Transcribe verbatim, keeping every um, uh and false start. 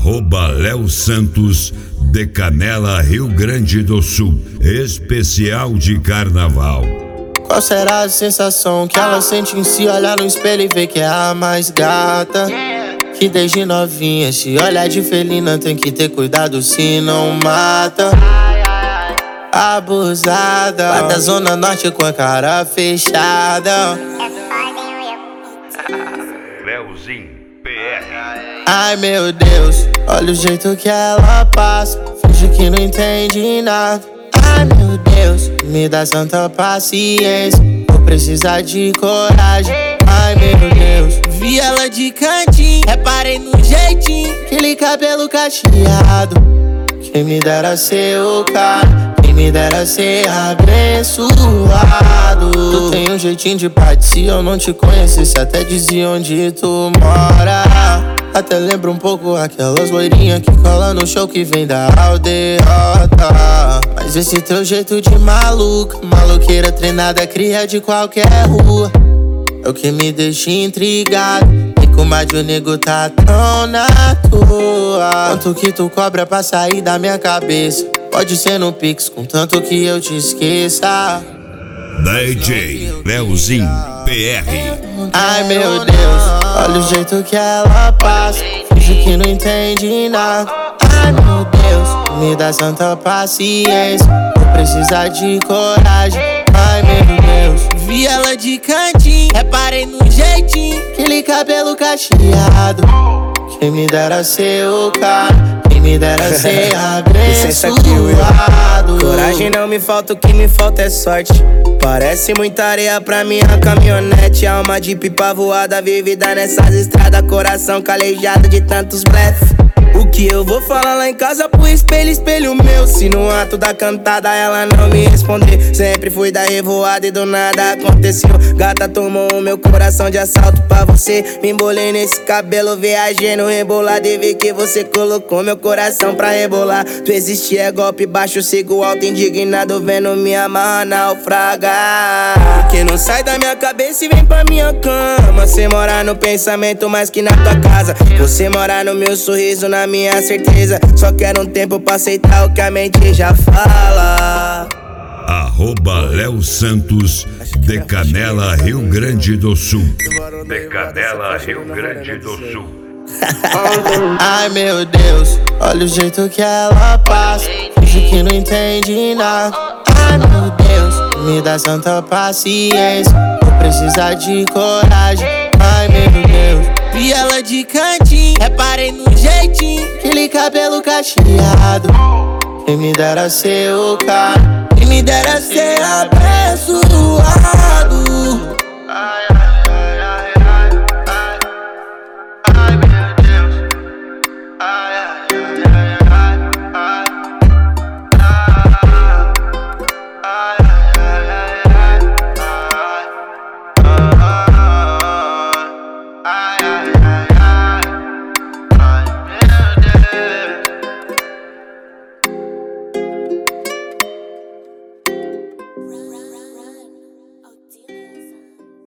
Arroba Léo Santos, de Canela, Rio Grande do Sul, especial de carnaval. Qual será a sensação que ela sente em si? Olhar no espelho e ver que é a mais gata. Que desde novinha se olha de felina, tem que ter cuidado se não mata. Abusada, lá da zona norte com a cara fechada. Léozinho P R. Ai meu Deus, olha o jeito que ela passa, finge que não entende nada. Ai meu Deus, me dá santa paciência, vou precisar de coragem. Ai meu Deus, vi ela de cantinho, reparei no jeitinho, aquele cabelo cacheado. Quem me dera ser o cara, quem me dera ser abençoado. Tu tem um jeitinho de pai, se eu não te conhecesse até dizia onde tu mora. Até lembra um pouco aquelas loirinhas que cola no show que vem da aldeota. Mas esse teu jeito de maluca, maloqueira treinada, cria de qualquer rua, é o que me deixa intrigado. E como a de o nego tá tão na tua. Quanto que tu cobra pra sair da minha cabeça? Pode ser no Pix, contanto que eu te esqueça. D J Léozinho P R. Ai meu Deus, olha o jeito que ela passa, finge que não entende nada. Ai meu Deus, me dá santa paciência, vou precisar de coragem. Ai meu Deus, vi ela de cantinho, reparei no jeitinho, aquele cabelo cacheado. Quem me dera ser o cara, quem me dera ser abençoado. Coragem não me falta, o que me falta é sorte. Parece muita areia pra minha caminhonete. Alma de pipa voada, vivida nessas estradas. Coração calejado de tantos blefs. O que eu vou falar lá em casa pro espelho, espelho meu? Se no ato da cantada ela não me responder, sempre fui da revoada e do nada aconteceu. Gata tomou o meu coração de assalto pra você. Me embolei nesse cabelo, viajei no rebolado e vi que você colocou meu coração pra rebolar. Tu existe é golpe baixo, sigo alto indignado, vendo minha amarra naufragar. Que não sai da minha cabeça e vem pra minha cama. Você mora no pensamento mais que na tua casa. Você mora no meu sorriso, na minha certeza. Só quero um tempo pra aceitar o que a mente já fala. Arroba Léo Santos, de Canela, Rio Grande do Sul. De Canela, Rio Grande do Sul. Ai meu Deus, olha o jeito que ela passa, finge que não entende nada. Ai meu Deus, me dá santa paciência, vou precisar de coragem. Ai meu Deus, vi ela de cantinho, reparei no jeitinho, aquele cabelo cacheado. Quem me dera ser o cara, quem me dera ser abençoado.